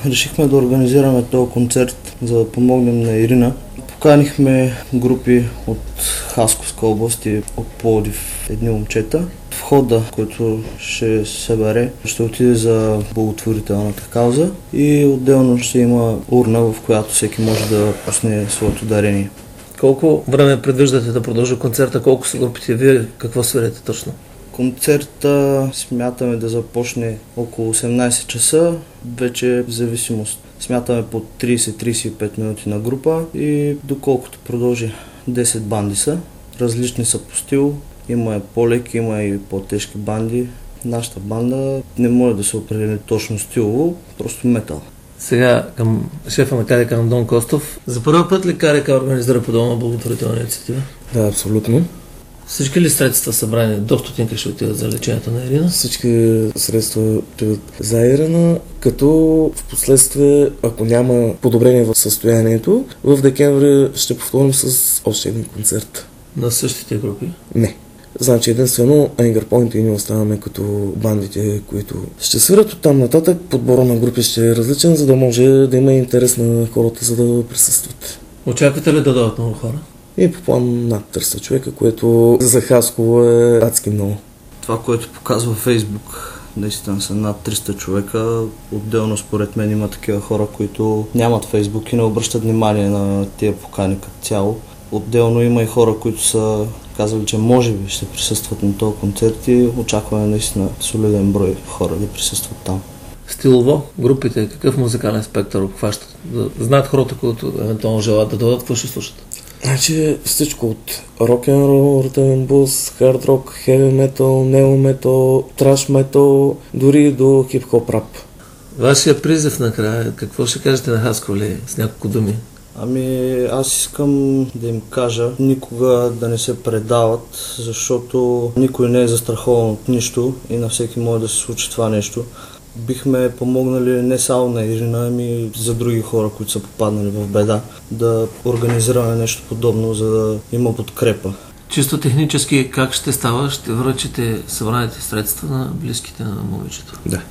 решихме да организираме този концерт, за да помогнем на Ирина. Поканихме групи от Хасковска област и от Пловдив, едни момчета. Входа, който ще се събере, ще отиде за благотворителната кауза и отделно ще има урна, в която всеки може да пусне своето дарение. Колко време предвиждате да продължи концерта? Колко са групите? Вие какво свирете точно? Концерта смятаме да започне около 18 часа, вече в зависимост. Смятаме по 30-35 минути на група и доколкото продължи. 10 банди са, различни са по стил, има по-леки, има и по-тежки банди. Нашата банда не може да се определи точно стилово, просто метал. Сега към шефа на КДК Андон Костов. За първи път ли КДК организира подобна благотворителна инициатива? Да, абсолютно. Всички ли средства събрани до стотинка ще отидат за лечението на Ирина? Всички средства отиват за Ирина, като в последствие, ако няма подобрение в състоянието, в декември ще повторим с още един концерт. На същите групи? Не. Значи единствено Anger Point и ние оставаме като бандите, които ще свират от там нататък. Подбора на групи ще е различен, за да може да има интерес на хората, за да присъстват. Очаквате ли да дойдат много хора? И по план над 300 човека, което за Хасково е адски много. Това, което показва Фейсбук, наистина са над 300 човека. Отделно според мен има такива хора, които нямат Фейсбук и не обръщат внимание на тия покани като цяло. Отделно има и хора, които са казали, че може би ще присъстват на този концерт и очакваме наистина солиден брой хора да присъстват там. Стилово, групите, какъв музикален спектър обхващат? Да знаят хората, които евентуално желаят да дойдат, какво ще слушат? Значи всичко от рок-н-рол, ритъм блуз, хард рок, хеви метал, нео метал, траш метал, дори до хип-хоп рап. Вашия призив накрая, какво ще кажете на хасковли с няколко думи? Аз искам да им кажа никога да не се предават, защото никой не е застрахован от нищо и на всеки може да се случи това нещо. Бихме помогнали не само на Ирина, ами за други хора, които са попаднали в беда, да организираме нещо подобно, за да има подкрепа. Чисто технически как ще става? Ще връчите събраните средства на близките на момичето? Да.